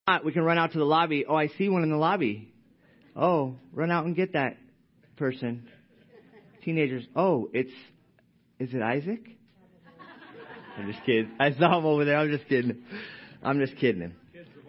not, we can run out to the lobby. Oh, I see one in the lobby. Oh, run out and get that person. Teenagers. Oh, is it Isaac? I'm just kidding. I saw him over there. I'm just kidding. I'm just kidding him.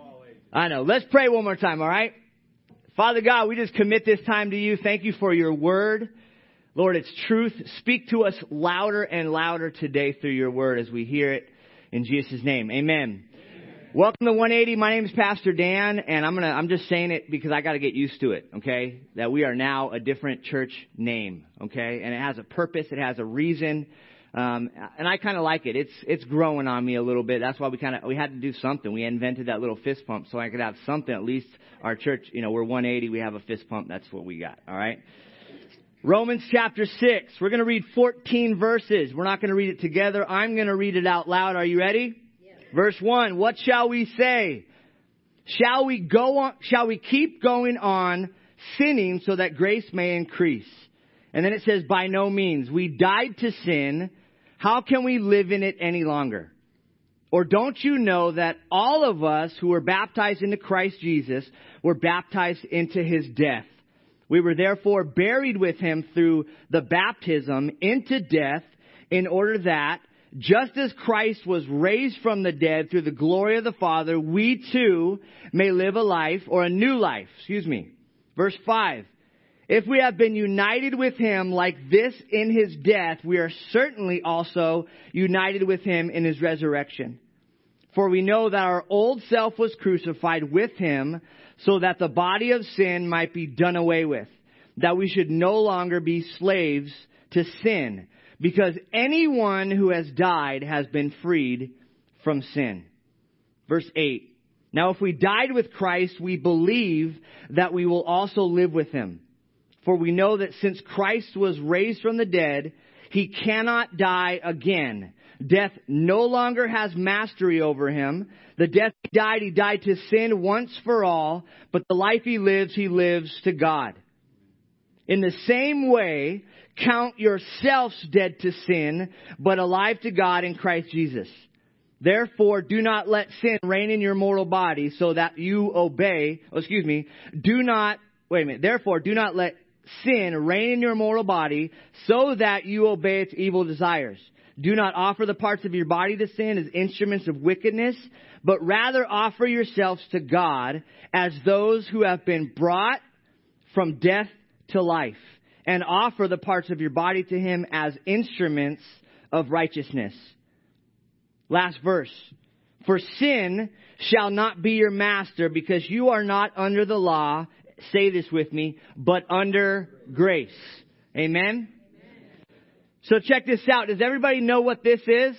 I know. Let's pray one more time, all right? Father God, we just commit this time to you. Thank you for your word. Lord, it's truth. Speak to us louder and louder today through your word as we hear it in Jesus' name. Amen. Welcome to 180. My name is Pastor Dan, and I'm just saying it because I got to get used to it, okay? That we are now a different church name, okay? And it has a purpose. It has a reason. And I kind of like it. It's growing on me a little bit. That's why we had to do something. We invented that little fist pump so I could have something. At least our church, we're 180. We have a fist pump. That's what we got. All right. Romans chapter 6. We're going to read 14 verses. We're not going to read it together. I'm going to read it out loud. Are you ready? Yes. Verse 1. What shall we say? Shall we go on? Shall we keep going on sinning so that grace may increase? And then it says, by no means. We died to sin. How can we live in it any longer? Or don't you know that all of us who were baptized into Christ Jesus were baptized into his death? We were therefore buried with him through the baptism into death, in order that, just as Christ was raised from the dead through the glory of the Father, we too may live a new life. Verse 5. If we have been united with him like this in his death, we are certainly also united with him in his resurrection. For we know that our old self was crucified with him, so that the body of sin might be done away with, that we should no longer be slaves to sin, because anyone who has died has been freed from sin. Verse 8. Now if we died with Christ, we believe that we will also live with him. For we know that since Christ was raised from the dead, he cannot die again. Death no longer has mastery over him. The death he died to sin once for all, but the life he lives to God. In the same way, count yourselves dead to sin, but alive to God in Christ Jesus. Therefore, do not let sin reign in your mortal body so that you Therefore, do not let sin reign in your mortal body so that you obey its evil desires. Do not offer the parts of your body to sin as instruments of wickedness, but rather offer yourselves to God as those who have been brought from death to life, and offer the parts of your body to him as instruments of righteousness. Last verse. For sin shall not be your master, because you are not under the law, say this with me, but under grace. Amen? So check this out. Does everybody know what this is?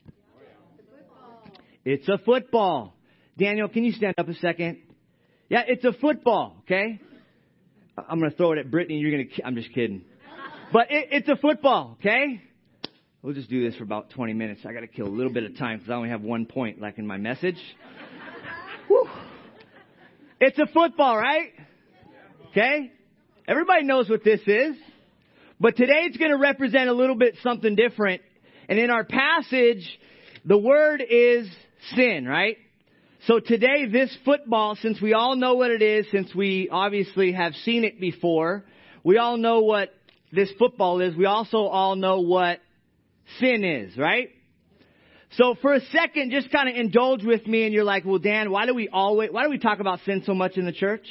It's a football. Daniel, can you stand up a second? Yeah, it's a football, okay? I'm going to throw it at Brittany. I'm just kidding. But it's a football, okay? We'll just do this for about 20 minutes. I got to kill a little bit of time because I only have 1 point like in my message. Whew. It's a football, right? Okay? Everybody knows what this is. But today it's going to represent a little bit something different. And in our passage, the word is sin, right? So today, this football, since we all know what it is, since we obviously have seen it before, we all know what this football is. We also all know what sin is, right? So for a second, just kind of indulge with me, and you're like, well, Dan, why do we talk about sin so much in the church?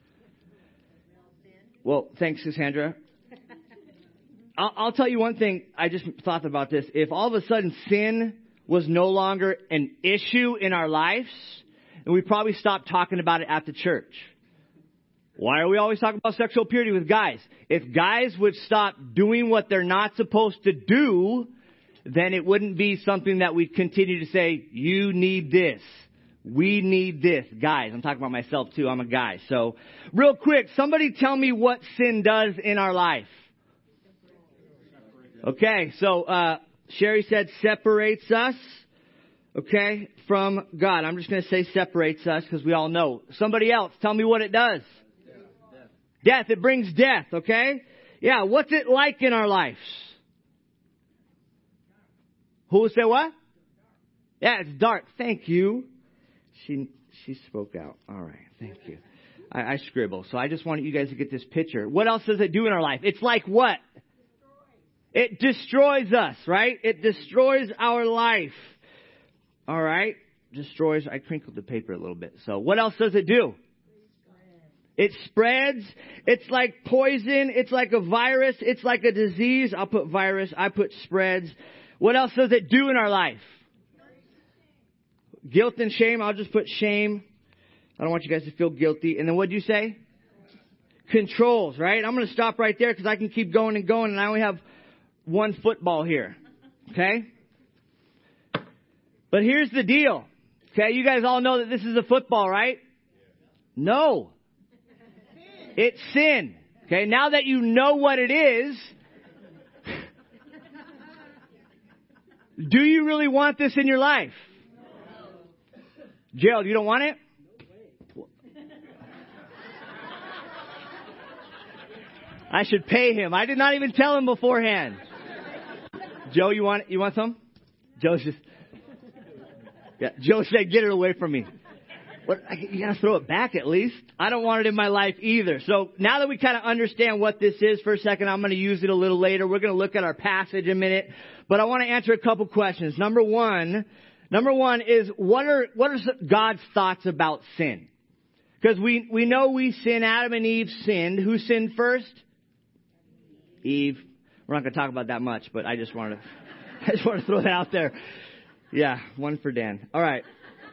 Well, thanks, Cassandra. I'll tell you one thing. I just thought about this. If all of a sudden sin was no longer an issue in our lives, and we probably stopped talking about it at the church. Why are we always talking about sexual purity with guys? If guys would stop doing what they're not supposed to do, then it wouldn't be something that we'd continue to say, you need this. We need this. Guys, I'm talking about myself too. I'm a guy. So real quick, somebody tell me what sin does in our life. Okay, so Sherry said separates us, okay, from God. I'm just going to say separates us because we all know. Somebody else, tell me what it does. Death. It brings death, okay? Yeah, what's it like in our lives? Who would say what? Yeah, it's dark. Thank you. She She spoke out. All right. Thank you. I scribble. So I just wanted you guys to get this picture. What else does it do in our life? It's like what? It destroys us, right? It destroys our life. All right. Destroys. I crinkled the paper a little bit. So what else does it do? It spreads. It's like poison. It's like a virus. It's like a disease. I'll put virus. I put spreads. What else does it do in our life? Guilt and shame. I'll just put shame. I don't want you guys to feel guilty. And then what did you say? Controls, right? I'm going to stop right there because I can keep going and going, and I only have one football here. Okay? But here's the deal. Okay, you guys all know that this is a football, right? No. It's sin. Okay, now that you know what it is, do you really want this in your life? Gerald, you don't want it? I should pay him. I did not even tell him beforehand. Joe, you want some? Joe's just... Yeah, Joe said, get it away from me. What, you got to throw it back at least. I don't want it in my life either. So now that we kind of understand what this is for a second, I'm going to use it a little later. We're going to look at our passage in a minute. But I want to answer a couple questions. Number one is, what are God's thoughts about sin? Because we know we sin. Adam and Eve sinned. Who sinned first? Eve. We're not going to talk about that much, but I just want to throw that out there. Yeah, one for Dan. All right.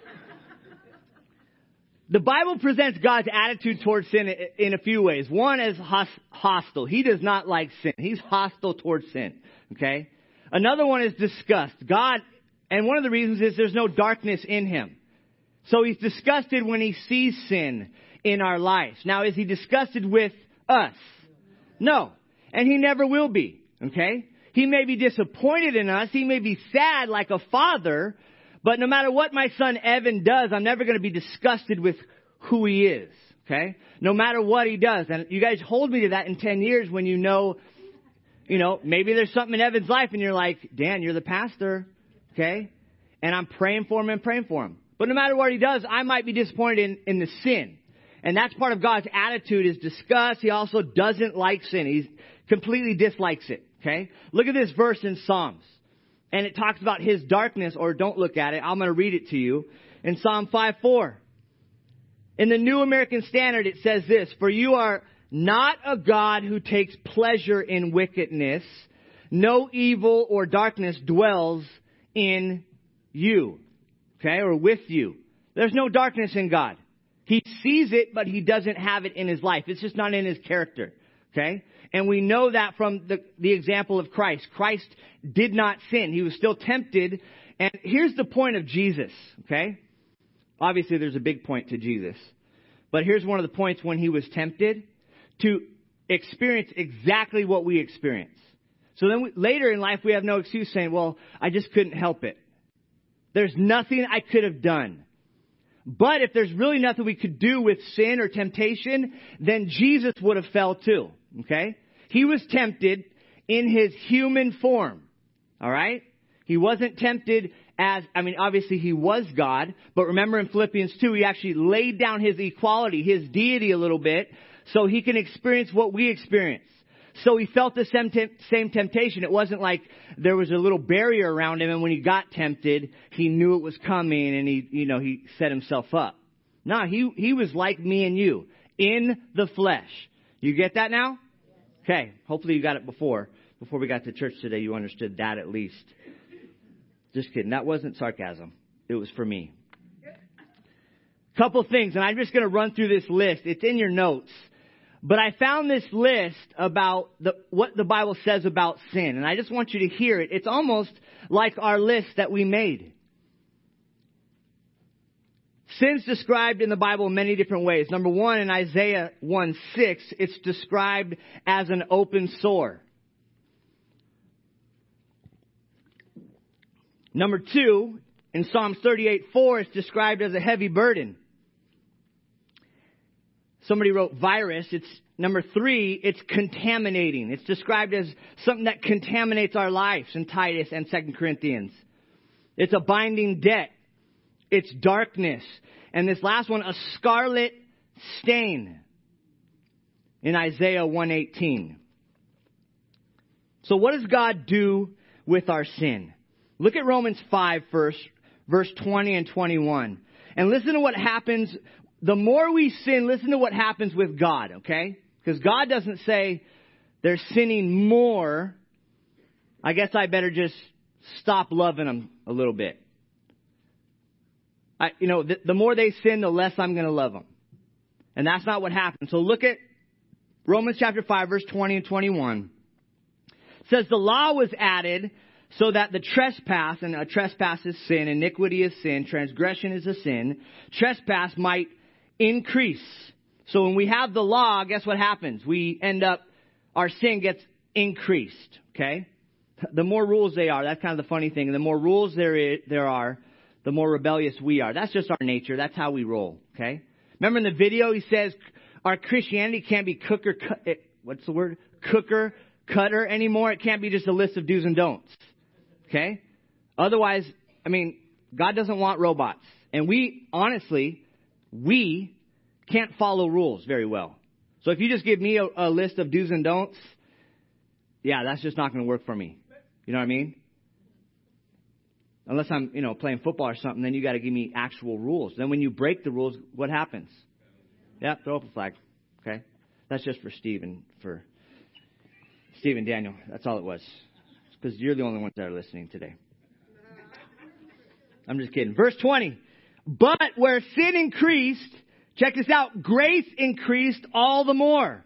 The Bible presents God's attitude towards sin in a few ways. One is hostile. He does not like sin. He's hostile towards sin. Okay? Another one is disgust. God, and one of the reasons is there's no darkness in him. So he's disgusted when he sees sin in our lives. Now, is he disgusted with us? No. And he never will be. Okay? He may be disappointed in us. He may be sad like a father. But no matter what my son Evan does, I'm never going to be disgusted with who he is. Okay? No matter what he does. And you guys hold me to that in 10 years when you know, maybe there's something in Evan's life and you're like, Dan, you're the pastor. Okay? And I'm praying for him and praying for him. But no matter what he does, I might be disappointed in the sin. And that's part of God's attitude is disgust. He also doesn't like sin. He completely dislikes it. Okay? Look at this verse in Psalms. And it talks about his darkness, or don't look at it. I'm going to read it to you. In Psalm 5:4. In the New American Standard, it says this, for you are not a God who takes pleasure in wickedness. No evil or darkness dwells in you. Okay? Or with you. There's no darkness in God. He sees it, but he doesn't have it in his life. It's just not in his character. Okay? And we know that from the example of Christ. Christ did not sin. He was still tempted. And here's the point of Jesus. Okay? Obviously, there's a big point to Jesus. But here's one of the points when he was tempted to experience exactly what we experience. So then later in life, we have no excuse saying, well, I just couldn't help it. There's nothing I could have done. But if there's really nothing we could do with sin or temptation, then Jesus would have fell too. Okay? He was tempted in his human form. All right? He wasn't tempted obviously he was God. But remember in Philippians 2, he actually laid down his equality, his deity a little bit, so he can experience what we experience. So he felt the same temptation. It wasn't like there was a little barrier around him, and when he got tempted, he knew it was coming, and he set himself up. No, he was like me and you, in the flesh. You get that now? Okay. Hopefully you got it before we got to church today. You understood that at least. Just kidding. That wasn't sarcasm. It was for me. Couple things, and I'm just going to run through this list. It's in your notes. But I found this list about what the Bible says about sin. And I just want you to hear it. It's almost like our list that we made. Sin's described in the Bible in many different ways. Number one, in Isaiah 1:6, it's described as an open sore. Number two, in Psalms 38:4, it's described as a heavy burden. Somebody wrote virus. It's number three, it's contaminating. It's described as something that contaminates our lives in Titus and 2 Corinthians. It's a binding debt. It's darkness. And this last one, a scarlet stain in Isaiah 1:18. So what does God do with our sin? Look at Romans 5 first, verse 20 and 21. And listen to what happens. The more we sin, listen to what happens with God, okay? Because God doesn't say they're sinning more. I guess I better just stop loving them a little bit. The more they sin, the less I'm going to love them. And that's not what happens. So look at Romans chapter 5, verse 20 and 21. It says, the law was added so that the trespass, and a trespass is sin, iniquity is sin, transgression is a sin, trespass might increase. So when we have the law, guess what happens? Our sin gets increased, okay? The more rules they are, that's kind of the funny thing. The more rules there are, the more rebellious we are. That's just our nature. That's how we roll, okay? Remember in the video, he says our Christianity can't be cooker cutter anymore. It can't be just a list of do's and don'ts, okay? Otherwise, God doesn't want robots. And we can't follow rules very well. So if you just give me a list of do's and don'ts, yeah, that's just not going to work for me. You know what I mean? Unless I'm, playing football or something, then you got to give me actual rules. Then when you break the rules, what happens? Yeah, throw up a flag. Okay? That's just for Steve and Daniel. That's all it was. Because you're the only ones that are listening today. I'm just kidding. Verse 20. But where sin increased, check this out, grace increased all the more.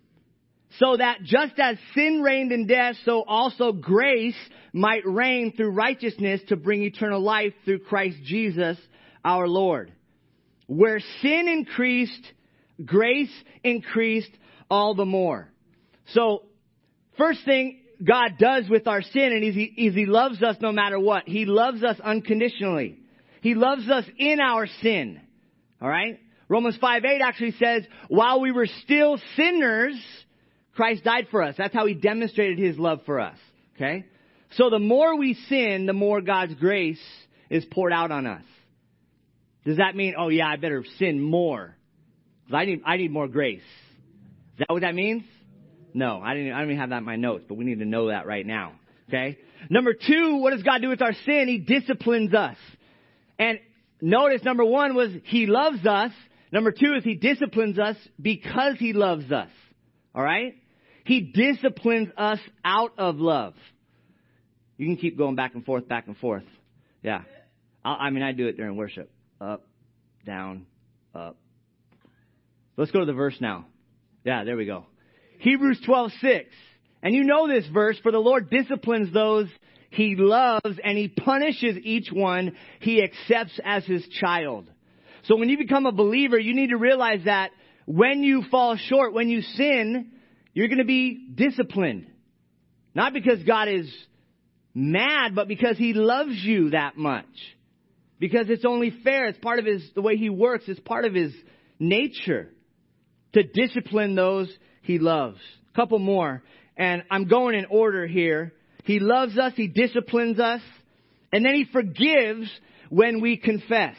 So that just as sin reigned in death, so also grace might reign through righteousness to bring eternal life through Christ Jesus our Lord. Where sin increased, grace increased all the more. So, first thing God does with our sin is He loves us no matter what. He loves us unconditionally. He loves us in our sin. All right? Romans 5:8 actually says, while we were still sinners, Christ died for us. That's how He demonstrated His love for us. Okay? So the more we sin, the more God's grace is poured out on us. Does that mean, oh yeah, I better sin more? Because I need more grace. Is that what that means? No, I didn't even have that in my notes, but we need to know that right now. Okay? Number 2, what does God do with our sin? He disciplines us. And notice number 1 was He loves us. Number 2 is He disciplines us because He loves us. All right? He disciplines us out of love. You can keep going back and forth. Yeah. I do it during worship. Up, down, up. Let's go to the verse now. Yeah, there we go. Hebrews 12:6. And you know this verse, for the Lord disciplines those He loves, and He punishes each one He accepts as His child. So when you become a believer, you need to realize that when you fall short, when you sin, you're going to be disciplined. Not because God is mad, but because He loves you that much. Because it's only fair. It's part of the way He works. It's part of His nature to discipline those He loves. A couple more. And I'm going in order here. He loves us. He disciplines us. And then He forgives when we confess.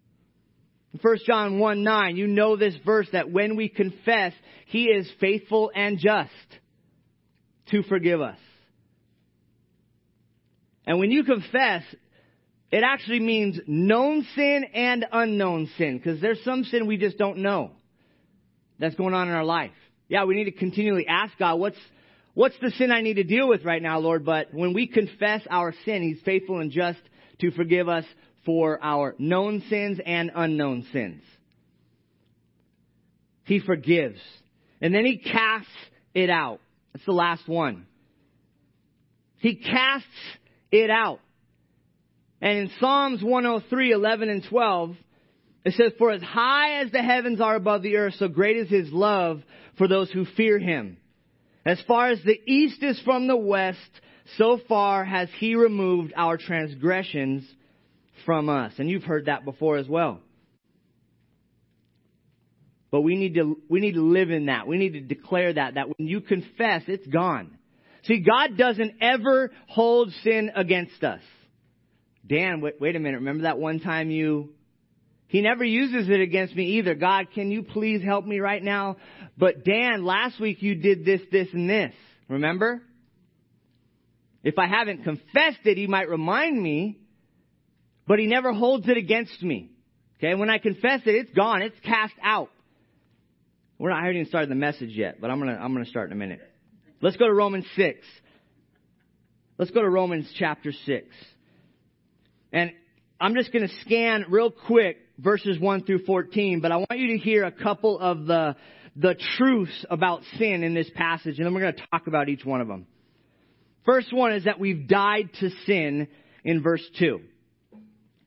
1 John 1:9, you know this verse that when we confess, He is faithful and just to forgive us. And when you confess, it actually means known sin and unknown sin. Because there's some sin we just don't know that's going on in our life. Yeah, we need to continually ask God, what's the sin I need to deal with right now, Lord? But when we confess our sin, He's faithful and just to forgive us for our known sins and unknown sins. He forgives. And then He casts it out. That's the last one. He casts it out. And in Psalms 103:11 and 12, it says, for as high as the heavens are above the earth, so great is His love for those who fear Him. As far as the east is from the west, so far has He removed our transgressions from us. And you've heard that before as well. But we need to live in that. We need to declare that when you confess, it's gone. See, God doesn't ever hold sin against us. Dan, wait a minute. Remember that one time he never uses it against me either. God, can you please help me right now? But Dan, last week you did this, this, and this. Remember? If I haven't confessed it, he might remind me, but he never holds it against me. Okay, when I confess it, it's gone. It's cast out. I haven't even started the message yet, but I'm gonna start in a minute. Let's go to Romans 6. Let's go to Romans chapter 6. And I'm just going to scan real quick verses 1 through 14, but I want you to hear a couple of the truths about sin in this passage, and then we're going to talk about each one of them. First one is that we've died to sin in verse 2. It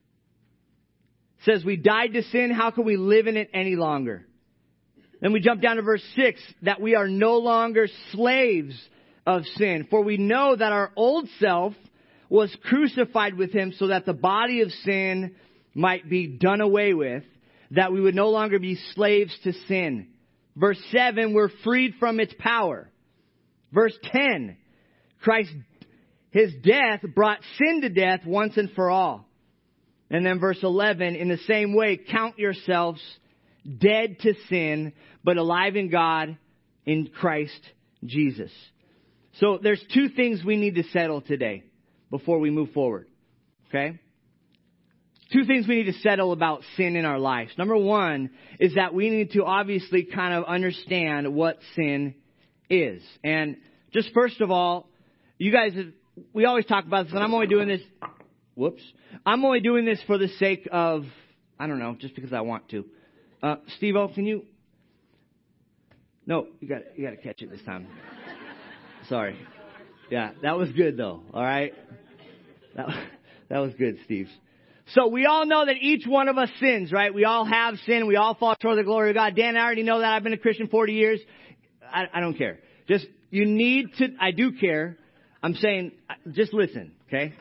says we died to sin, how can we live in it any longer? Then we jump down to verse 6, that we are no longer slaves of sin. For we know that our old self was crucified with him so that the body of sin might be done away with, that we would no longer be slaves to sin. Verse 7, we're freed from its power. Verse 10, his death brought sin to death once and for all. And then verse 11, in the same way, count yourselves dead to sin, but alive in God in Christ Jesus. So there's two things we need to settle today before we move forward. Okay? Two things we need to settle about sin in our lives. Number one is that we need to obviously kind of understand what sin is. And just first of all, you guys, we always talk about this, and I'm only doing this, I'm only doing this for the sake of, I don't know, just because I want to. Steve-O, can you? No, you got to catch it this time. Sorry. Yeah, that was good though. All right. That was good, Steve. So we all know that each one of us sins, right? We all have sin. We all fall short of the glory of God. Dan, I already know that. I've been a Christian 40 years. I don't care. Just, you need to, I do care. I'm saying, just listen, okay?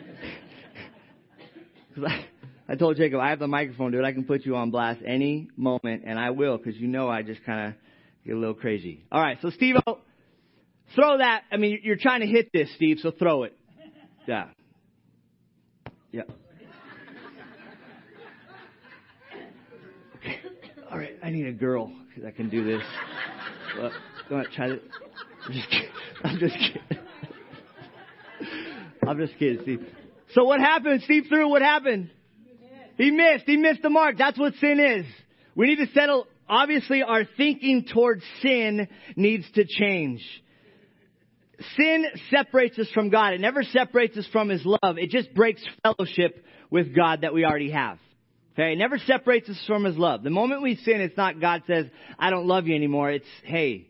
I told Jacob, I have the microphone, dude. I can put you on blast any moment, and I will, because you know I just kind of get a little crazy. All right, so Steve-O, throw that. I mean, you're trying to hit this, Steve, so throw it. Yeah. Yeah. Okay. All right, I need a girl that can do this. Well, go ahead, try it. I'm just kidding. I'm just kidding, Steve. So what happened? Steve threw. What happened? He missed. He missed the mark. That's what sin is. We need to settle. Obviously, our thinking towards sin needs to change. Sin separates us from God. It never separates us from His love. It just breaks fellowship with God that we already have. Okay? It never separates us from His love. The moment we sin, it's not God says, I don't love you anymore. It's, hey,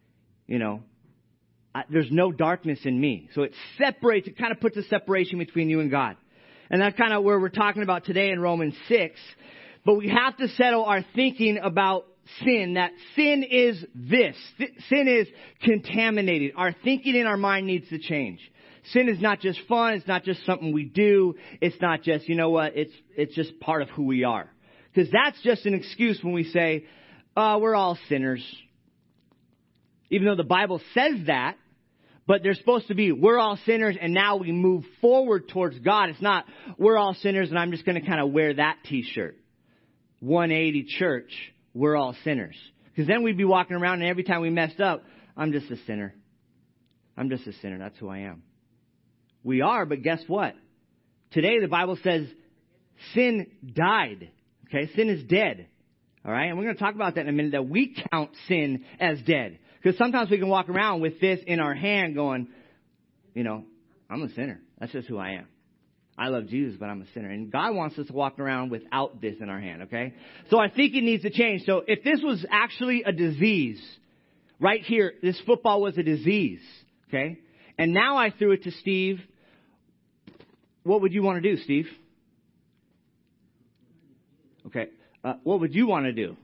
there's no darkness in me. So it separates, it kind of puts a separation between you and God. And that's kind of where we're talking about today in Romans 6. But we have to settle our thinking about sin, that sin is this. Sin is contaminated. Our thinking in our mind needs to change. Sin is not just fun. It's not just something we do. It's not just, you know what, it's just part of who we are. Because that's just an excuse when we say, we're all sinners. Even though the Bible says that, but they're supposed to be, we're all sinners and now we move forward towards God. It's not, we're all sinners and I'm just going to kind of wear that t-shirt. 180 church, we're all sinners. Because then we'd be walking around and every time we messed up, I'm just a sinner. I'm just a sinner. That's who I am. We are, but guess what? Today the Bible says sin died. Okay, sin is dead. All right, and we're going to talk about that in a minute, that we count sin as dead. Because sometimes we can walk around with this in our hand going, I'm a sinner. That's just who I am. I love Jesus, but I'm a sinner. And God wants us to walk around without this in our hand, okay? So I think it needs to change. So if this was actually a disease, right here, this football was a disease, okay? And now I threw it to Steve. What would you want to do, Steve? Okay. What would you want to do?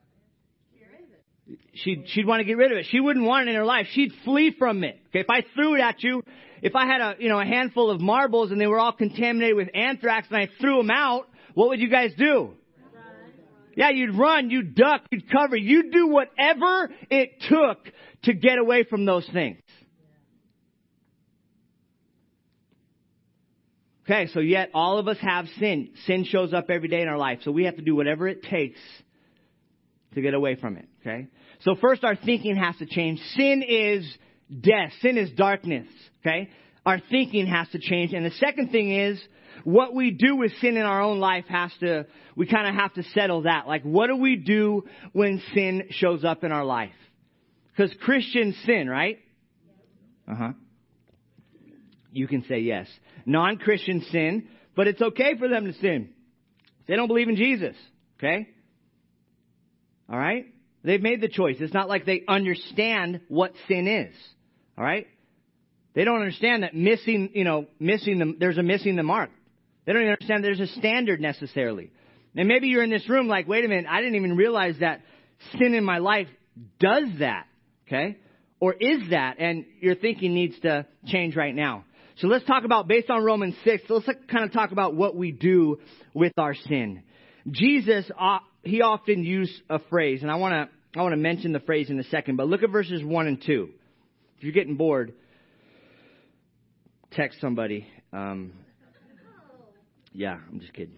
She'd want to get rid of it. She wouldn't want it in her life. She'd flee from it. Okay, if I threw it at you, if I had a handful of marbles and they were all contaminated with anthrax and I threw them out, what would you guys do? Run. Yeah, you'd run, you'd duck, you'd cover, you'd do whatever it took to get away from those things. Okay, so yet all of us have sin. Sin shows up every day in our life. So we have to do whatever it takes to get away from it. Okay? So first our thinking has to change. Sin is death. Sin is darkness. Okay? Our thinking has to change. And the second thing is what we do with sin in our own life we kind of have to settle that. Like, what do we do when sin shows up in our life? Because Christians sin, right? Uh-huh. You can say yes. Non-Christians sin, but it's okay for them to sin. They don't believe in Jesus. Okay? All right? They've made the choice. It's not like they understand what sin is. All right? They don't understand that there's a missing the mark. They don't even understand there's a standard necessarily. And maybe you're in this room like, wait a minute, I didn't even realize that sin in my life does that. Okay? Or is that? And your thinking needs to change right now. So let's talk about, based on Romans 6, let's kind of talk about what we do with our sin. Jesus, he often used a phrase, and I want to mention the phrase in a second, but look at verses 1 and 2. If you're getting bored, text somebody. Yeah, I'm just kidding.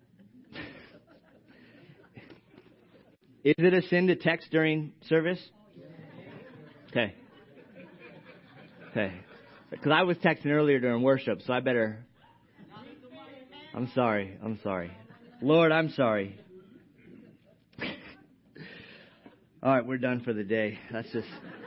Is it a sin to text during service? Okay. Because I was texting earlier during worship, so I better... I'm sorry. Lord, I'm sorry. All right, we're done for the day. That's just...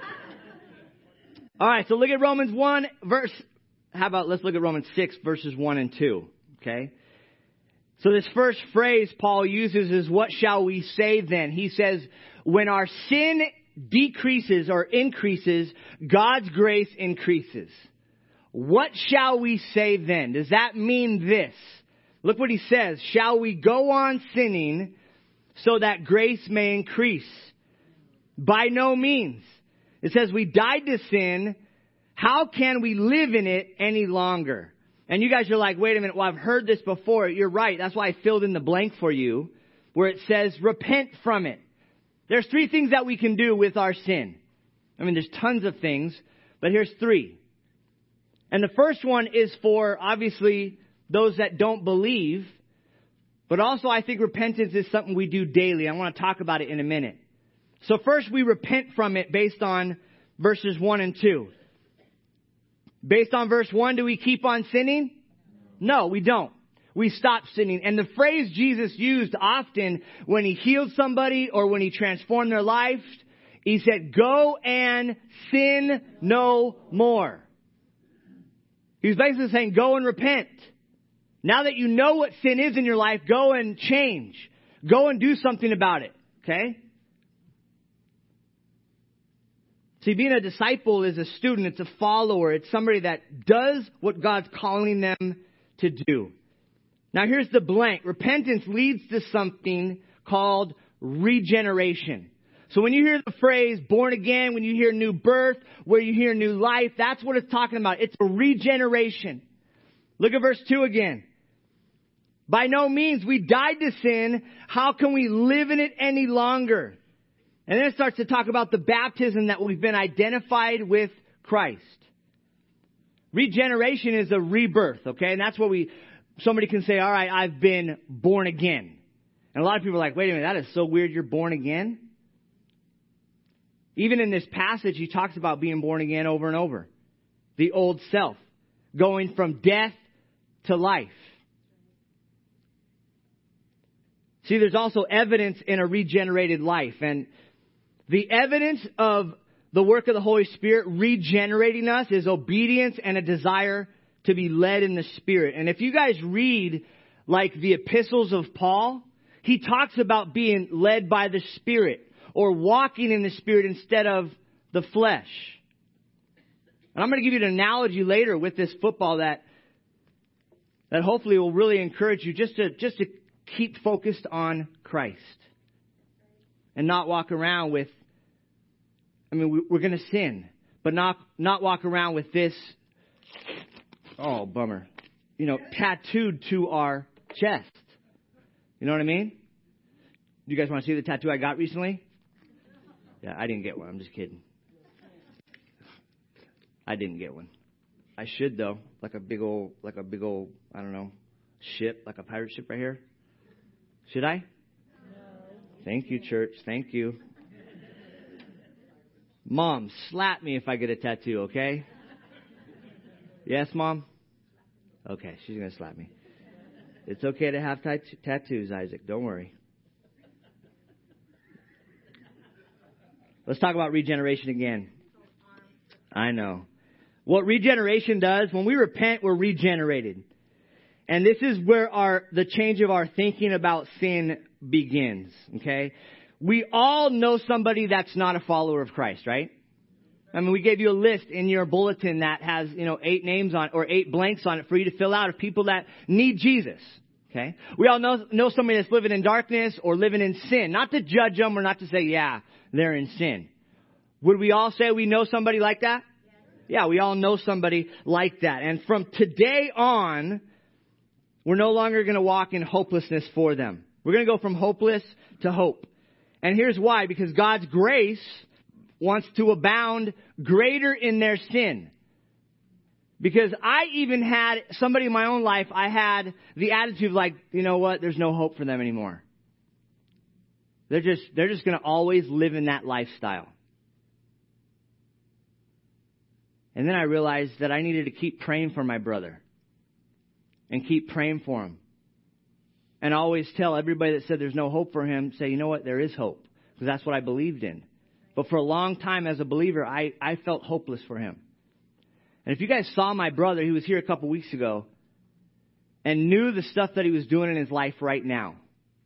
All right, so look at Romans 1 verse... How about let's look at Romans 6 verses 1 and 2. Okay? So this first phrase Paul uses is, what shall we say then? He says, when our sin decreases or increases, God's grace increases. What shall we say then? Does that mean this? Look what he says. Shall we go on sinning so that grace may increase? By no means. It says we died to sin. How can we live in it any longer? And you guys are like, wait a minute, well, I've heard this before. You're right. That's why I filled in the blank for you where it says repent from it. There's 3 things that we can do with our sin. I mean, there's tons of things, but here's 3. And the first one is for, obviously, those that don't believe. But also, I think repentance is something we do daily. I want to talk about it in a minute. So first, we repent from it based on verses 1 and 2. Based on verse 1, do we keep on sinning? No, we don't. We stop sinning. And the phrase Jesus used often when he healed somebody or when he transformed their life, he said, go and sin no more. He was basically saying, go and repent. Now that you know what sin is in your life, go and change. Go and do something about it. Okay? See, being a disciple is a student. It's a follower. It's somebody that does what God's calling them to do. Now, here's the blank. Repentance leads to something called regeneration. So when you hear the phrase born again, when you hear new birth, where you hear new life, that's what it's talking about. It's a regeneration. Look at verse 2 again. By no means, we died to sin. How can we live in it any longer? And then it starts to talk about the baptism that we've been identified with Christ. Regeneration is a rebirth, okay? And that's what somebody can say, all right, I've been born again. And a lot of people are like, wait a minute, that is so weird, you're born again? Even in this passage, he talks about being born again over and over. The old self, going from death to life. See, there's also evidence in a regenerated life. And the evidence of the work of the Holy Spirit regenerating us is obedience and a desire to be led in the Spirit. And if you guys read like the epistles of Paul, he talks about being led by the Spirit or walking in the Spirit instead of the flesh. And I'm going to give you an analogy later with this football that hopefully will really encourage you just to keep focused on Christ and not walk around with, we're going to sin, but not walk around with this, oh, bummer, tattooed to our chest. You know what I mean? You guys want to see the tattoo I got recently? Yeah, I didn't get one. I'm just kidding. I didn't get one. I should though, like a big old, I don't know, ship, like a pirate ship right here. Should I? No. Thank you, church. Thank you. Mom, slap me if I get a tattoo, okay? Yes, Mom? Okay, she's going to slap me. It's okay to have tattoos, Isaac. Don't worry. Let's talk about regeneration again. I know. What regeneration does, when we repent, we're regenerated. And this is where the change of our thinking about sin begins, okay? We all know somebody that's not a follower of Christ, right? I mean, we gave you a list in your bulletin that has, 8 names on, or 8 blanks on it for you to fill out of people that need Jesus, okay? We all know somebody that's living in darkness or living in sin. Not to judge them or not to say, yeah, they're in sin. Would we all say we know somebody like that? Yeah, we all know somebody like that. And from today on, we're no longer going to walk in hopelessness for them. We're going to go from hopeless to hope. And here's why. Because God's grace wants to abound greater in their sin. Because I even had somebody in my own life, I had the attitude like, you know what, there's no hope for them anymore. They're just going to always live in that lifestyle. And then I realized that I needed to keep praying for my brother. And keep praying for him. And always tell everybody that said there's no hope for him, say, you know what, there is hope. Because that's what I believed in. But for a long time as a believer, I felt hopeless for him. And if you guys saw my brother, he was here a couple weeks ago. And knew the stuff that he was doing in his life right now.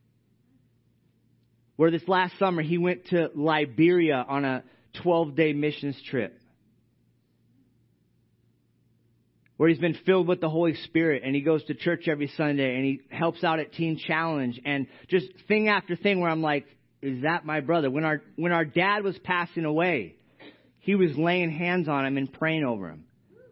Where this last summer he went to Liberia on a 12-day missions trip. Where he's been filled with the Holy Spirit and he goes to church every Sunday and he helps out at Teen Challenge and just thing after thing where I'm like, is that my brother? When our dad was passing away, he was laying hands on him and praying over him.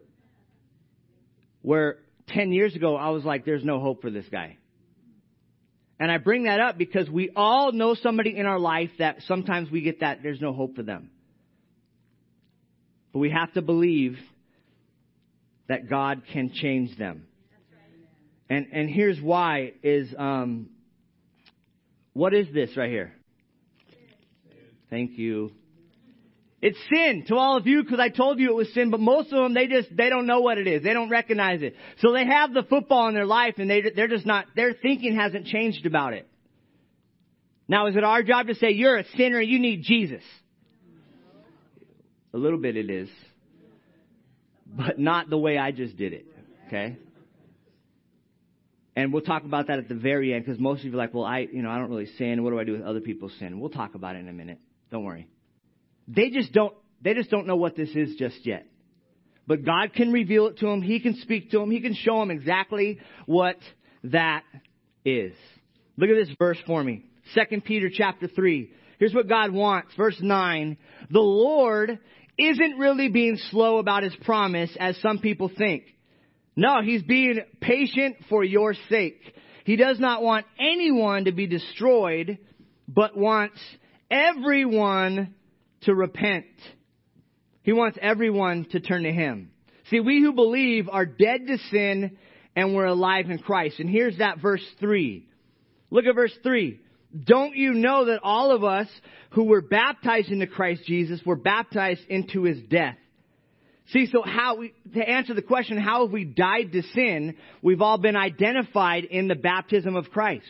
Where 10 years ago, I was like, there's no hope for this guy. And I bring that up because we all know somebody in our life that sometimes we get that there's no hope for them. But we have to believe that God can change them. And here's why is, what is this right here? Thank you. It's sin to all of you because I told you it was sin, but most of them, they don't know what it is. They don't recognize it. So they have the football in their life and they're just not, their thinking hasn't changed about it. Now, is it our job to say, you're a sinner, you need Jesus? A little bit it is. But not the way I just did it, okay? And we'll talk about that at the very end because most of you are like, well, I don't really sin. What do I do with other people's sin? We'll talk about it in a minute. Don't worry. They just don't know what this is just yet. But God can reveal it to them. He can speak to them. He can show them exactly what that is. Look at this verse for me. 2 Peter chapter 3. Here's what God wants. Verse 9. The Lord isn't really being slow about his promise as some people think. No, he's being patient for your sake. He does not want anyone to be destroyed, but wants everyone to repent. He wants everyone to turn to him. See, we who believe are dead to sin and we're alive in Christ. And here's that verse 3. Look at verse 3. Don't you know that all of us who were baptized into Christ Jesus were baptized into his death? See, so to answer the question, how have we died to sin? We've all been identified in the baptism of Christ.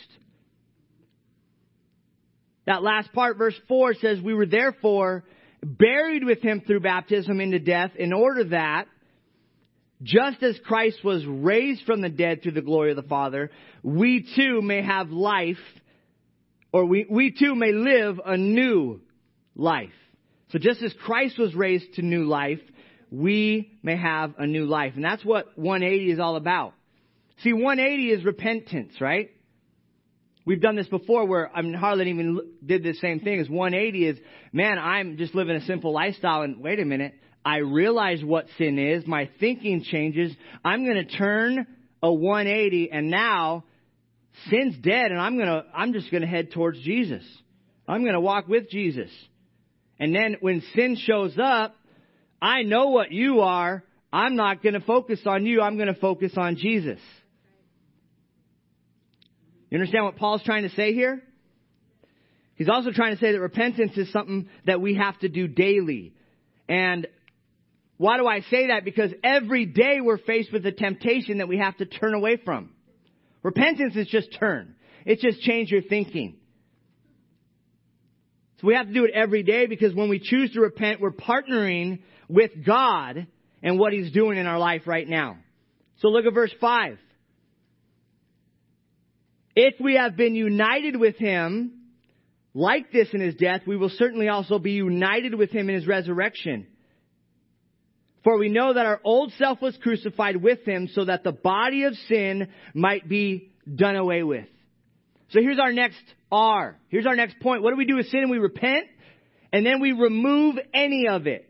That last part, verse 4, says we were therefore buried with him through baptism into death in order that just as Christ was raised from the dead through the glory of the Father, we too may have life, or we too may live a new life. So just as Christ was raised to new life, we may have a new life. And that's what 180 is all about. See, 180 is repentance, right? We've done this before where, Harlan even did the same thing as 180 is, man, I'm just living a sinful lifestyle and wait a minute, I realize what sin is, my thinking changes, I'm going to turn a 180 and now sin's dead and I'm just going to head towards Jesus. I'm going to walk with Jesus. And then when sin shows up, I know what you are. I'm not going to focus on you. I'm going to focus on Jesus. You understand what Paul's trying to say here? He's also trying to say that repentance is something that we have to do daily. And why do I say that? Because every day we're faced with a temptation that we have to turn away from. Repentance is just turn. It's just change your thinking. So we have to do it every day, because when we choose to repent, we're partnering with God and what He's doing in our life right now. So look at verse 5. If we have been united with Him like this in His death, we will certainly also be united with Him in His resurrection. For we know that our old self was crucified with Him so that the body of sin might be done away with. So here's our next R. Here's our next point. What do we do with sin? We repent, and then we remove any of it.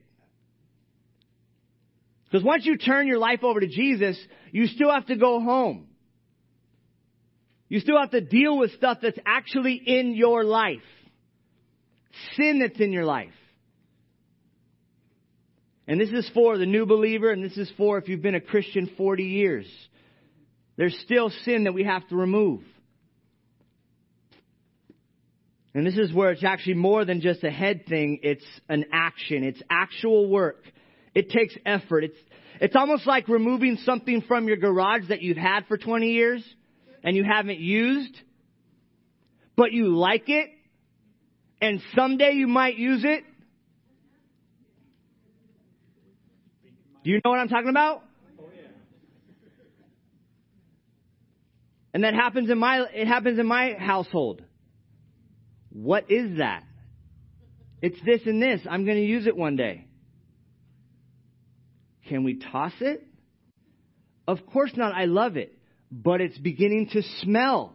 Because once you turn your life over to Jesus, you still have to go home. You still have to deal with stuff that's actually in your life. Sin that's in your life. And this is for the new believer, and this is for if you've been a Christian 40 years. There's still sin that we have to remove. And this is where it's actually more than just a head thing. It's an action. It's actual work. It takes effort. It's almost like removing something from your garage that you've had for 20 years and you haven't used, but you like it, and someday you might use it. Do you know what I'm talking about? And that happens in my household. What is that? It's this and this. I'm going to use it one day. Can we toss it? Of course not. I love it. But it's beginning to smell.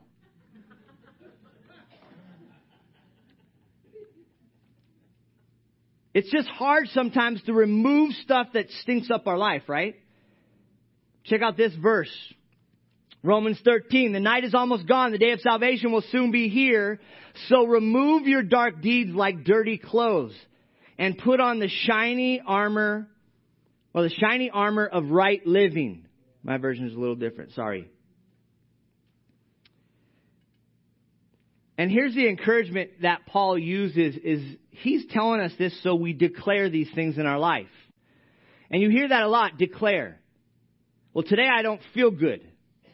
It's just hard sometimes to remove stuff that stinks up our life, right? Check out this verse. Romans 13, the night is almost gone. The day of salvation will soon be here. So remove your dark deeds like dirty clothes and put on the shiny armor of right living. My version is a little different. Sorry. And here's the encouragement that Paul uses is he's telling us this so we declare these things in our life. And you hear that a lot, declare. Well, today I don't feel good.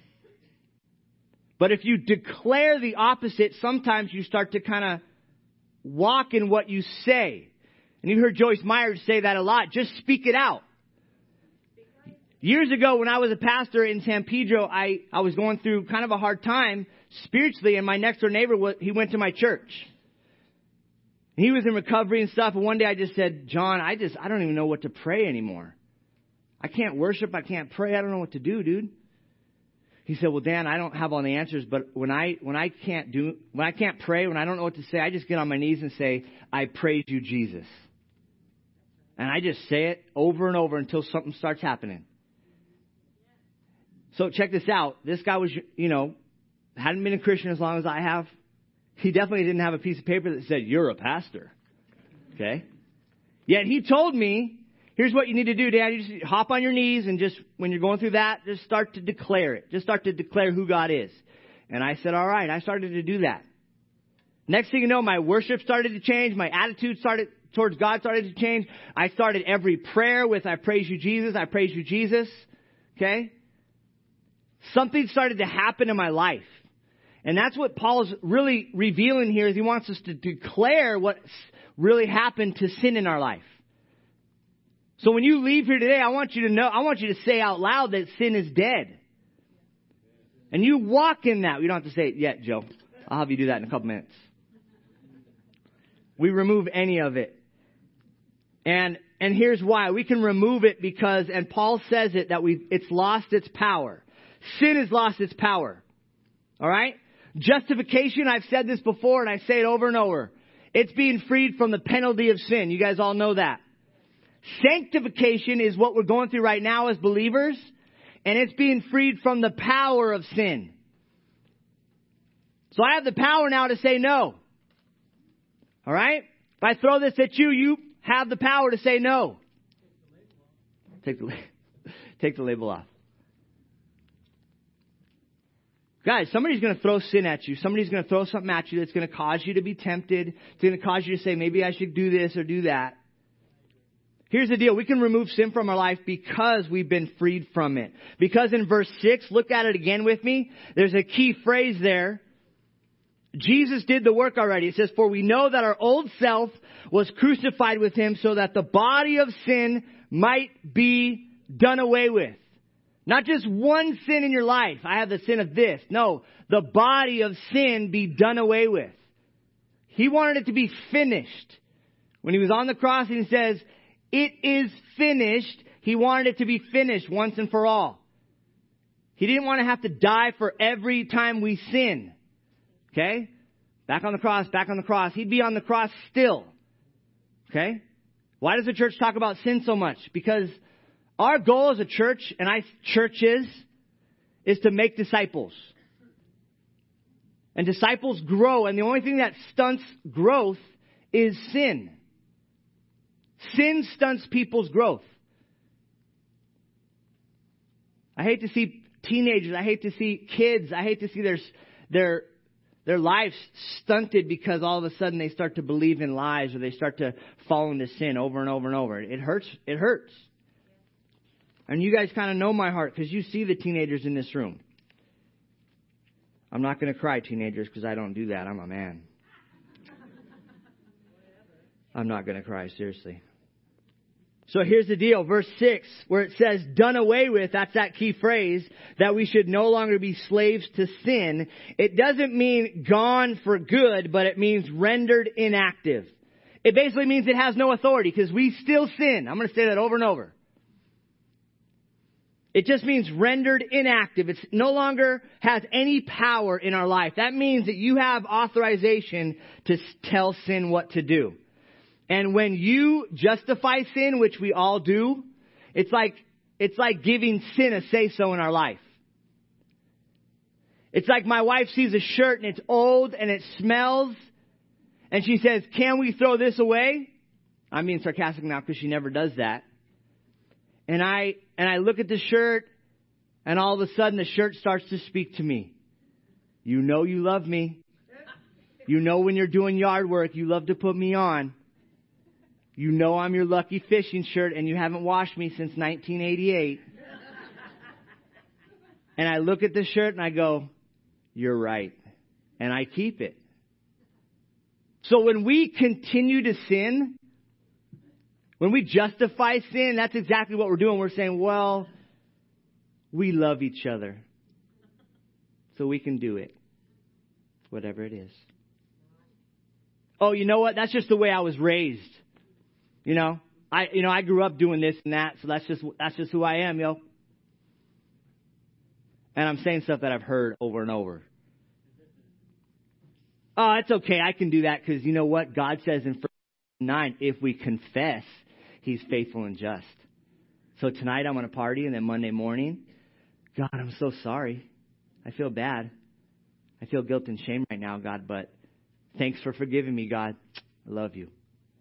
But if you declare the opposite, sometimes you start to kind of walk in what you say. And you heard Joyce Meyer say that a lot. Just speak it out. Years ago, when I was a pastor in San Pedro, I was going through kind of a hard time spiritually, and my next door neighbor, he went to my church. He was in recovery and stuff, and one day I just said, John, I don't even know what to pray anymore. I can't worship, I can't pray, I don't know what to do, dude. He said, well, Dan, I don't have all the answers, but when I can't pray, when I don't know what to say, I just get on my knees and say, I praise you, Jesus. And I just say it over and over until something starts happening. So check this out. This guy was, hadn't been a Christian as long as I have. He definitely didn't have a piece of paper that said, you're a pastor. Okay? Yet he told me, here's what you need to do, Dad. You just hop on your knees and just, when you're going through that, just start to declare it. Just start to declare who God is. And I said, all right. I started to do that. Next thing you know, my worship started to change. My attitude towards God started to change. I started every prayer with, I praise you, Jesus. I praise you, Jesus. Okay? Something started to happen in my life. And that's what Paul's really revealing here is he wants us to declare what's really happened to sin in our life. So when you leave here today, I want you to say out loud that sin is dead. And you walk in that. You don't have to say it yet, Joe. I'll have you do that in a couple minutes. We remove any of it. And here's why. We can remove it because, and Paul says it, that it's lost its power. Sin has lost its power. All right? Justification, I've said this before and I say it over and over. It's being freed from the penalty of sin. You guys all know that. Sanctification is what we're going through right now as believers. And it's being freed from the power of sin. So I have the power now to say no. All right? If I throw this at you, you have the power to say no. Take the Take the label off. Guys, somebody's going to throw sin at you. Somebody's going to throw something at you that's going to cause you to be tempted. It's going to cause you to say, maybe I should do this or do that. Here's the deal. We can remove sin from our life because we've been freed from it. Because in verse 6, look at it again with me. There's a key phrase there. Jesus did the work already. It says, for we know that our old self was crucified with him so that the body of sin might be done away with. Not just one sin in your life. I have the sin of this. No, the body of sin be done away with. He wanted it to be finished. When he was on the cross and he says, it is finished. He wanted it to be finished once and for all. He didn't want to have to die for every time we sin. Okay? Back on the cross, back on the cross. He'd be on the cross still. Okay? Why does the church talk about sin so much? Because our goal as a church, and churches, is to make disciples. And disciples grow, and the only thing that stunts growth is sin. Sin stunts people's growth. I hate to see teenagers, I hate to see kids, I hate to see their lives stunted because all of a sudden they start to believe in lies or they start to fall into sin over and over and over. It hurts. It hurts. And you guys kind of know my heart because you see the teenagers in this room. I'm not going to cry, teenagers, because I don't do that. I'm a man. I'm not going to cry, seriously. So here's the deal. Verse 6, where it says, done away with, that's that key phrase, that we should no longer be slaves to sin. It doesn't mean gone for good, but it means rendered inactive. It basically means it has no authority because we still sin. I'm going to say that over and over. It just means rendered inactive. It no longer has any power in our life. That means that you have authorization to tell sin what to do. And when you justify sin, which we all do, it's like giving sin a say-so in our life. It's like my wife sees a shirt and it's old and it smells. And she says, can we throw this away? I'm being sarcastic now because she never does that. And I look at the shirt, and all of a sudden the shirt starts to speak to me. You know you love me. You know when you're doing yard work, you love to put me on. You know I'm your lucky fishing shirt, and you haven't washed me since 1988. And I look at the shirt, and I go, you're right. And I keep it. So when we continue to sin, when we justify sin, that's exactly what we're doing. We're saying, well, we love each other, so we can do it, whatever it is. Oh, you know what? That's just the way I was raised. I grew up doing this and that, so that's just who I am, yo. And I'm saying stuff that I've heard over and over. Oh, it's okay. I can do that because you know what? God says in 9, if we confess, He's faithful and just. So tonight I'm going to party, and then Monday morning, God, I'm so sorry. I feel bad. I feel guilt and shame right now, God, but thanks for forgiving me, God. I love you.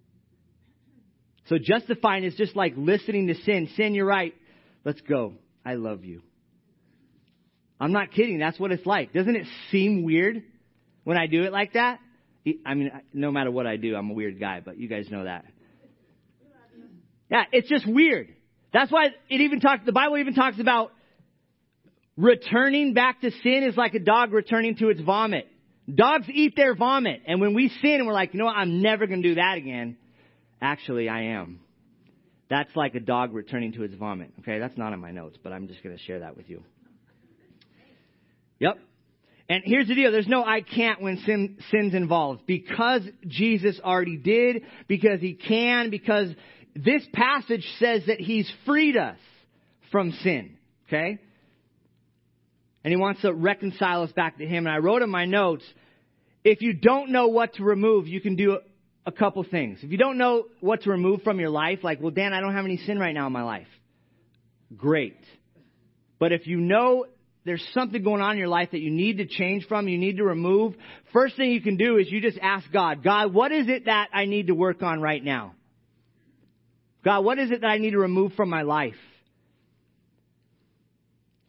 So justifying is just like listening to sin. Sin, you're right. Let's go. I love you. I'm not kidding. That's what it's like. Doesn't it seem weird when I do it like that? I mean, no matter what I do, I'm a weird guy, but you guys know that. Yeah, it's just weird. That's why the Bible even talks about returning back to sin is like a dog returning to its vomit. Dogs eat their vomit. And when we sin and we're like, you know what, I'm never going to do that again. Actually, I am. That's like a dog returning to its vomit. Okay, that's not in my notes, but I'm just going to share that with you. Yep. And here's the deal. There's no I can't when sin's involved. Because Jesus already did, because He can, because this passage says that He's freed us from sin. Okay? And He wants to reconcile us back to Him. And I wrote in my notes, if you don't know what to remove, you can do a couple things. If you don't know what to remove from your life, like, well, Dan, I don't have any sin right now in my life. Great. But if you know there's something going on in your life that you need to change from, you need to remove, first thing you can do is you just ask God, God, what is it that I need to work on right now? God, what is it that I need to remove from my life?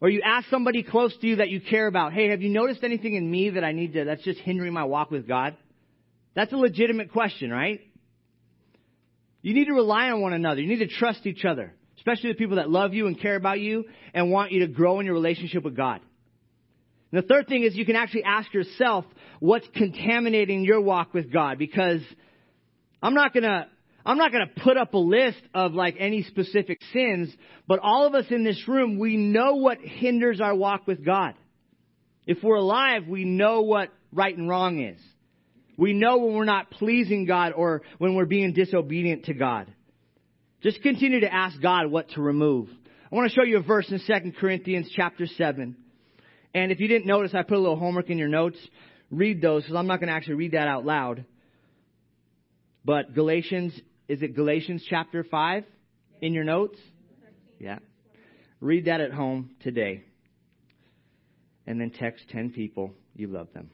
Or you ask somebody close to you that you care about, hey, have you noticed anything in me that's just hindering my walk with God? That's a legitimate question, right? You need to rely on one another. You need to trust each other, especially the people that love you and care about you and want you to grow in your relationship with God. And the third thing is you can actually ask yourself what's contaminating your walk with God, because I'm not going to put up a list of like any specific sins, but all of us in this room, we know what hinders our walk with God. If we're alive, we know what right and wrong is. We know when we're not pleasing God or when we're being disobedient to God. Just continue to ask God what to remove. I want to show you a verse in 2 Corinthians chapter 7. And if you didn't notice, I put a little homework in your notes. Read those, because I'm not going to actually read that out loud. But Galatians chapter 5 in your notes? Yeah. Read that at home today. And then text 10 people you love them.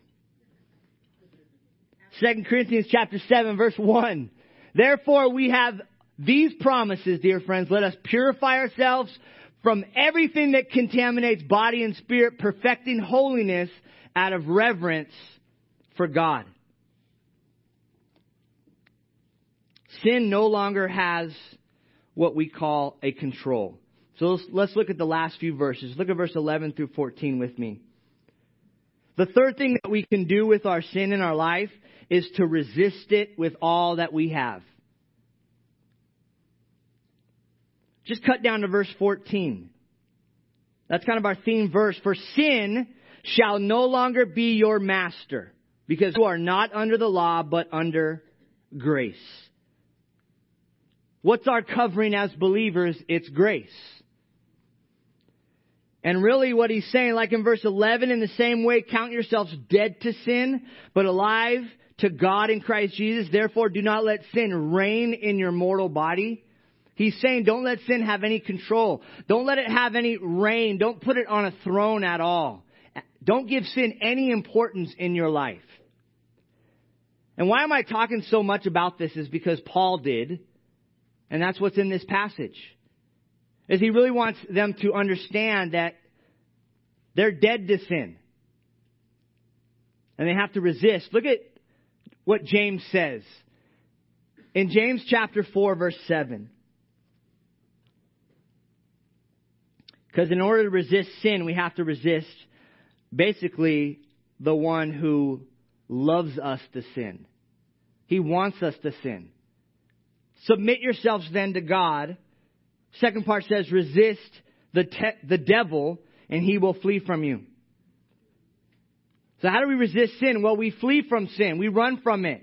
2 Corinthians chapter 7, verse 1. Therefore we have these promises, dear friends. Let us purify ourselves from everything that contaminates body and spirit, perfecting holiness out of reverence for God. Sin no longer has what we call a control. So let's look at the last few verses. Look at verse 11 through 14 with me. The third thing that we can do with our sin in our life is to resist it with all that we have. Just cut down to verse 14. That's kind of our theme verse. For sin shall no longer be your master, because you are not under the law, but under grace. What's our covering as believers? It's grace. And really what he's saying, like in verse 11, in the same way, count yourselves dead to sin, but alive to God in Christ Jesus. Therefore, do not let sin reign in your mortal body. He's saying don't let sin have any control. Don't let it have any reign. Don't put it on a throne at all. Don't give sin any importance in your life. And why am I talking so much about this is because Paul did. And that's what's in this passage. Is he really wants them to understand that they're dead to sin. And they have to resist. Look at what James says. In James chapter 4, verse 7. Because in order to resist sin, we have to resist basically the one who loves us to sin. He wants us to sin. Submit yourselves then to God. Second part says, resist the devil and he will flee from you. So how do we resist sin? Well, we flee from sin. We run from it.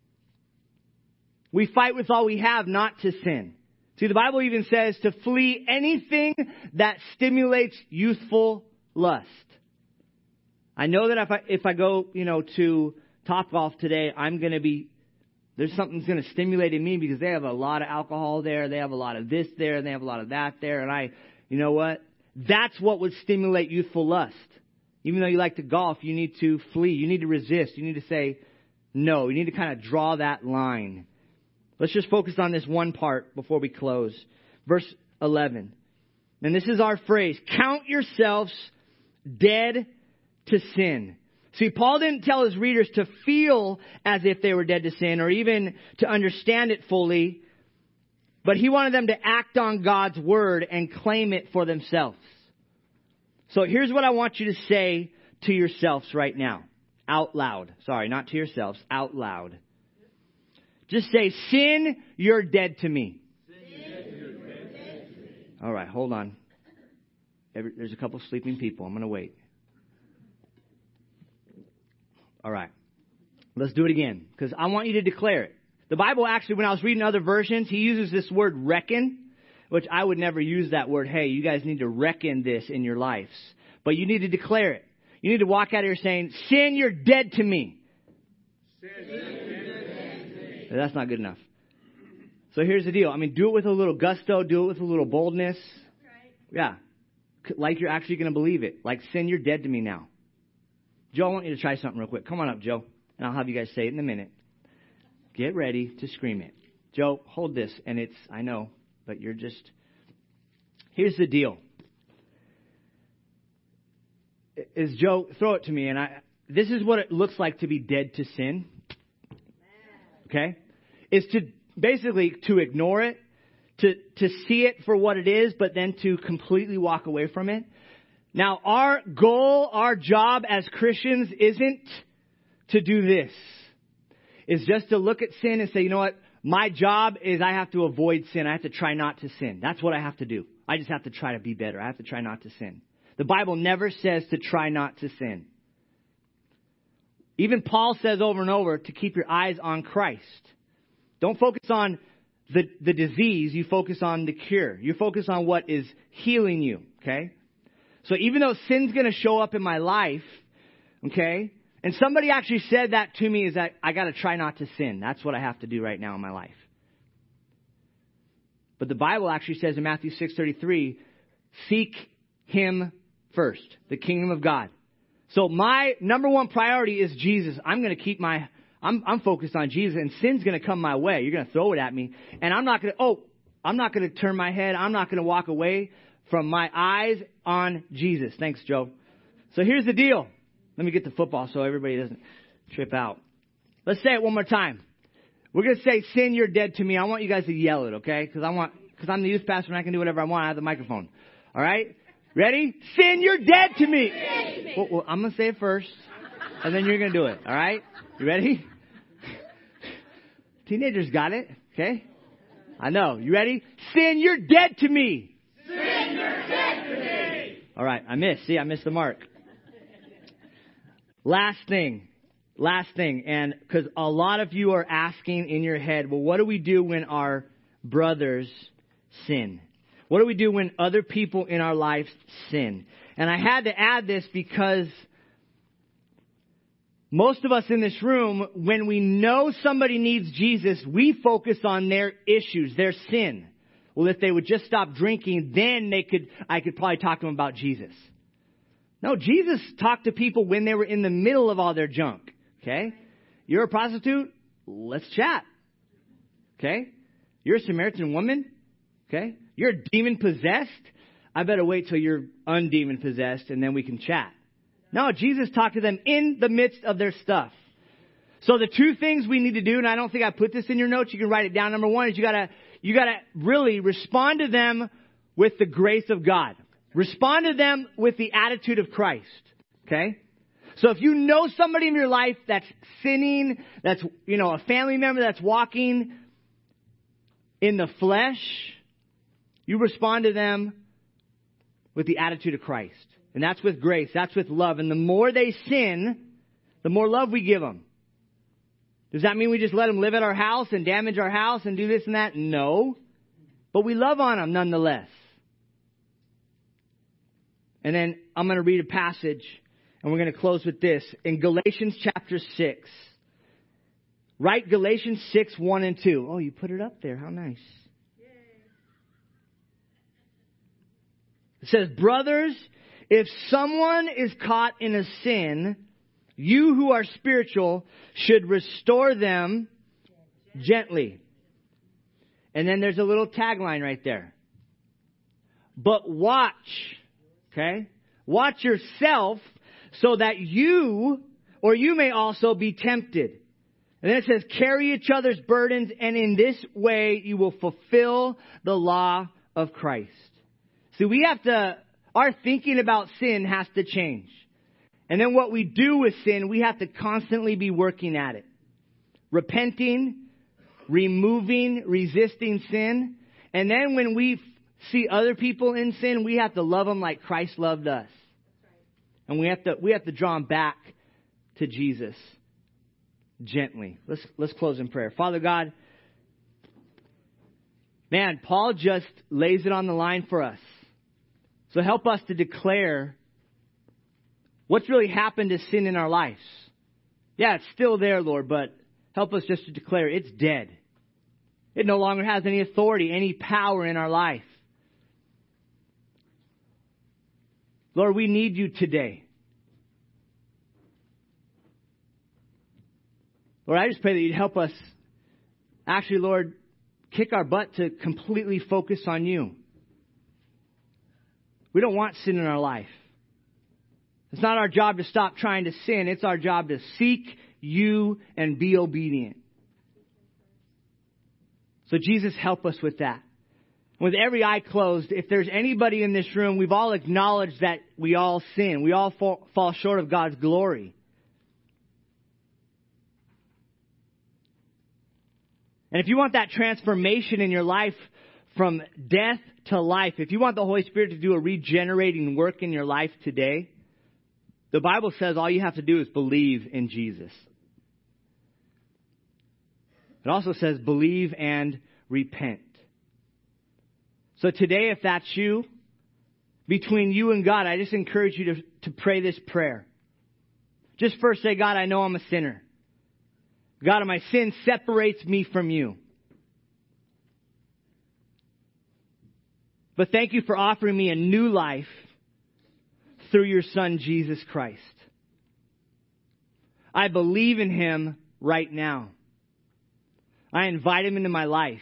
We fight with all we have not to sin. See, the Bible even says to flee anything that stimulates youthful lust. I know that if I go, to Topgolf today, there's something's going to stimulate in me because they have a lot of alcohol there. They have a lot of this there and they have a lot of that there. And you know what? That's what would stimulate youthful lust. Even though you like to golf, you need to flee. You need to resist. You need to say no. You need to kind of draw that line. Let's just focus on this one part before we close. Verse 11. And this is our phrase. Count yourselves dead to sin. See, Paul didn't tell his readers to feel as if they were dead to sin or even to understand it fully. But he wanted them to act on God's word and claim it for themselves. So here's what I want you to say to yourselves right now. Out loud. Sorry, not to yourselves. Out loud. Just say, sin, you're dead to me. Sin, you're dead to me. All right, hold on. There's a couple sleeping people. I'm going to wait. All right. Let's do it again, because I want you to declare it. The Bible actually, when I was reading other versions, he uses this word reckon, which I would never use that word. Hey, you guys need to reckon this in your lives. But you need to declare it. You need to walk out here saying, sin, you're dead to me. Sin, you're dead to me. That's not good enough. So here's the deal. Do it with a little gusto. Do it with a little boldness. Right. Yeah. Like you're actually going to believe it. Like, sin, you're dead to me now. Joe, I want you to try something real quick. Come on up, Joe. And I'll have you guys say it in a minute. Get ready to scream it. Joe, hold this. And I know, but here's the deal. is Joe, throw it to me. And this is what it looks like to be dead to sin. Okay? Is to basically to ignore it, to see it for what it is, but then to completely walk away from it. Now, our goal, our job as Christians isn't to do this. It's just to look at sin and say, you know what? My job is I have to avoid sin. I have to try not to sin. That's what I have to do. I just have to try to be better. I have to try not to sin. The Bible never says to try not to sin. Even Paul says over and over to keep your eyes on Christ. Don't focus on the disease. You focus on the cure. You focus on what is healing you. Okay? So even though sin's going to show up in my life, okay? And somebody actually said that to me, is that I got to try not to sin. That's what I have to do right now in my life. But the Bible actually says in Matthew 6:33, seek Him first, the kingdom of God. So my number one priority is Jesus. I'm going to keep I'm focused on Jesus, and sin's going to come my way. You're going to throw it at me, and I'm not going to turn my head. I'm not going to walk away from my eyes on Jesus. Thanks, Joe. So here's the deal. Let me get the football so everybody doesn't trip out. Let's say it one more time. We're going to say, sin, you're dead to me. I want you guys to yell it, okay? Because I'm the youth pastor and I can do whatever I want. I have the microphone. All right? Ready? Sin, you're dead to me. Well, I'm going to say it first, and then you're going to do it. All right? You ready? Teenagers got it, okay? I know. You ready? Sin, you're dead to me. Sin, you're dead to me. All right. I missed the mark. Last thing, and because a lot of you are asking in your head, well, what do we do when our brothers sin? What do we do when other people in our lives sin? And I had to add this because most of us in this room, when we know somebody needs Jesus, we focus on their issues, their sin. Well, if they would just stop drinking, then I could probably talk to them about Jesus. No, Jesus talked to people when they were in the middle of all their junk. Okay? You're a prostitute? Let's chat. Okay? You're a Samaritan woman? Okay? You're demon possessed? I better wait till you're undemon possessed and then we can chat. No, Jesus talked to them in the midst of their stuff. So the two things we need to do, and I don't think I put this in your notes, you can write it down. Number one is you gotta really respond to them with the grace of God. Respond to them with the attitude of Christ. Okay? So if you know somebody in your life that's sinning, that's, a family member that's walking in the flesh, you respond to them with the attitude of Christ. And that's with grace. That's with love. And the more they sin, the more love we give them. Does that mean we just let them live at our house and damage our house and do this and that? No. But we love on them nonetheless. And then I'm going to read a passage, and we're going to close with this. In Galatians chapter 6. Write Galatians 6, 1 and 2. Oh, you put it up there. How nice. It says, brothers, if someone is caught in a sin, you who are spiritual should restore them gently. And then there's a little tagline right there. But watch. Okay? Watch yourself so that you may also be tempted. And then it says, carry each other's burdens, and in this way you will fulfill the law of Christ. See, our thinking about sin has to change. And then what we do with sin, we have to constantly be working at it. Repenting, removing, resisting sin. And then when we see other people in sin, we have to love them like Christ loved us. And we have to draw them back to Jesus gently. Let's close in prayer. Father God, man, Paul just lays it on the line for us. So help us to declare what's really happened to sin in our lives. Yeah, it's still there, Lord, but help us just to declare it's dead. It no longer has any authority, any power in our life. Lord, we need you today. Lord, I just pray that you'd help us actually, Lord, kick our butt to completely focus on you. We don't want sin in our life. It's not our job to stop trying to sin. It's our job to seek you and be obedient. So Jesus, help us with that. With every eye closed, if there's anybody in this room, we've all acknowledged that we all sin. We all fall short of God's glory. And if you want that transformation in your life from death to life, if you want the Holy Spirit to do a regenerating work in your life today, the Bible says all you have to do is believe in Jesus. It also says believe and repent. So today, if that's you, between you and God, I just encourage you to pray this prayer. Just first say, God, I know I'm a sinner. God, my sin separates me from you. But thank you for offering me a new life through your Son, Jesus Christ. I believe in Him right now. I invite Him into my life.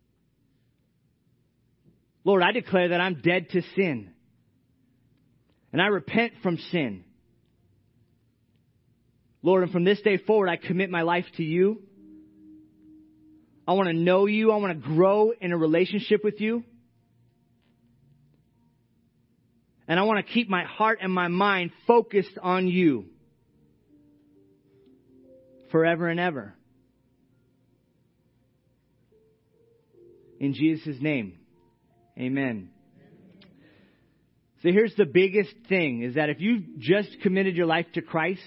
Lord, I declare that I'm dead to sin. And I repent from sin. Lord, and from this day forward, I commit my life to you. I want to know you. I want to grow in a relationship with you. And I want to keep my heart and my mind focused on you forever and ever. In Jesus' name, amen. So here's the biggest thing, is that if you've just committed your life to Christ,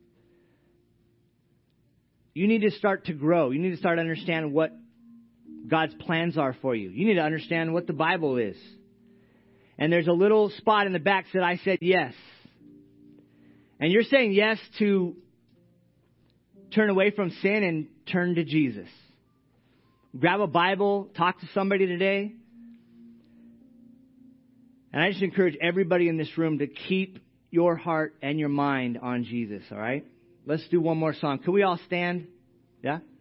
you need to start to grow. You need to start to understand what God's plans are for you. You need to understand what the Bible is. And there's a little spot in the back that I said yes. And you're saying yes to turn away from sin and turn to Jesus. Grab a Bible, talk to somebody today. And I just encourage everybody in this room to keep your heart and your mind on Jesus, all right? Let's do one more song. Can we all stand? Yeah?